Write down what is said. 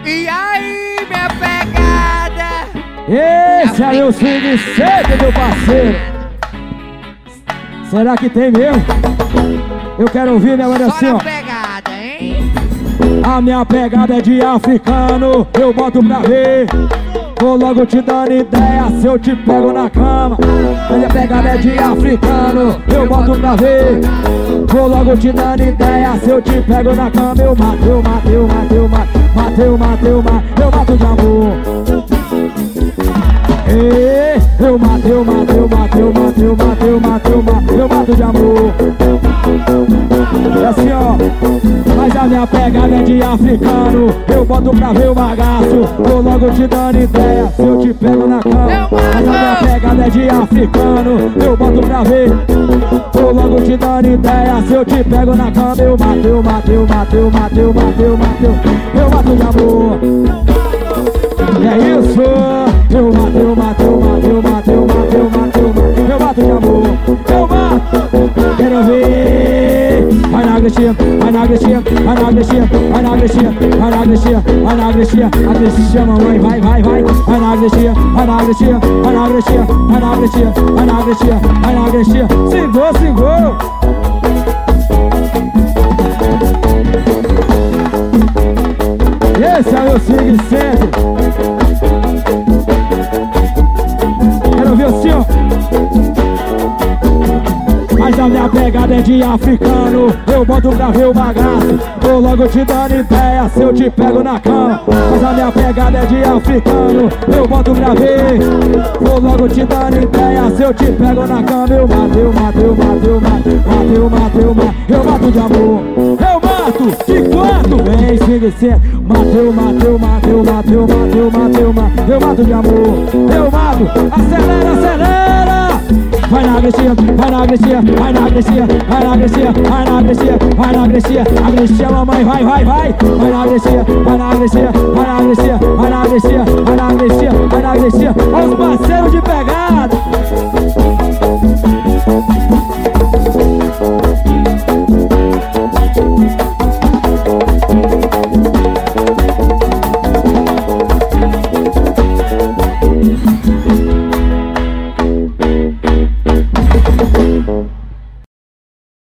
E aí, minha pegada? Esse aí é o swing seco, meu parceiro. Será que tem mesmo? Eu quero ouvir, minha mãe, assim, ó. Pegada, hein? A minha pegada é de africano, eu boto pra ver. Vou logo te dando ideia se eu te pego na cama. A minha pegada é de africano, eu boto pra ver. Vou logo te dando ideia se eu te pego na cama. Eu mato, eu mato, eu mato, eu mato, mato, eu mato, eu mato, eu mato de amor. Eu mato, eu mato, eu mato, eu mato, eu mato, eu mato, eu mato, eu mato de amor. É assim, ó. Mas a minha pegada é de africano, eu boto pra ver o bagaço. Vou logo te dando ideia se eu te pego na cama. Mas a minha pegada é de africano, eu boto pra ver. Vou logo te dando ideia se eu te pego na cama. Eu mato, eu mato, eu mato, eu mato, eu mato, eu mato, eu mato de amor. É isso. Eu mato, eu mato, eu mato, eu mato, eu mato, eu mato, eu mato, eu mato de amor. Eu mato. Quero ver. Vai na agressiva, vai na agressiva, vai na agressiva, vai na agressiva, vai na agressiva, vai na agressiva, agressiva, mamãe, vai, vai, vai. Vai na agressiva, vai na agressiva, vai na agressiva, vai na agressiva, vai na agressiva, vai na agressiva. Segurou, segurou. Esse é o swing sempre. Quero ver assim, ó. Mas a minha pegada é de africano, eu boto pra ver o bagaço. Vou logo te dando ideia se eu te pego na cama. Mas a minha pegada é de africano, eu boto pra ver. Vou logo te dando ideia se eu te pego na cama. Eu mato, eu mato, eu mato, eu mato, mato, eu mato, eu mato, eu mato de amor. Eu mato, de quanto? Vem, swing sempre. Mato, eu mato, eu mato, eu mato, eu mato, eu mato, eu mato, eu mato de amor. Eu mato, acelera, acelera. Vai na agressiva, vai na agressiva, vai na agressiva, vai na agressiva, vai na agressiva, vai na agressiva, agressiva, mamãe, vai, vai, vai. Vai na agressiva, vai na agressiva, vai na agressiva, vai na agressiva, vai na agressiva, vai na agressiva,